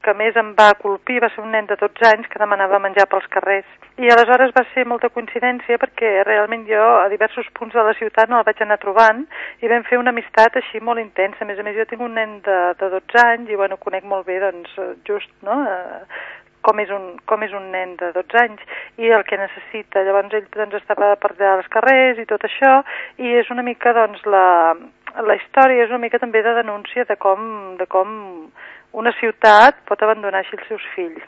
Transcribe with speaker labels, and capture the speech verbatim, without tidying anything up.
Speaker 1: que més em va colpir va ser un nen de dotze anys que demanava menjar pels carrers. I aleshores va ser molta coincidència perquè realment jo a diversos punts de la ciutat no el vaig anar trobant i vam fer una amistat així molt intensa. A més a més jo tinc un nen de, de dotze anys i bueno, conec molt bé doncs just, no?, com és un, com és un nen de dotze anys i el que necessita. Llavors ell doncs, estava per allà als carrers i tot això, i és una mica doncs, la, la història és una mica també de denúncia de com, de com una ciutat pot abandonar així els seus fills.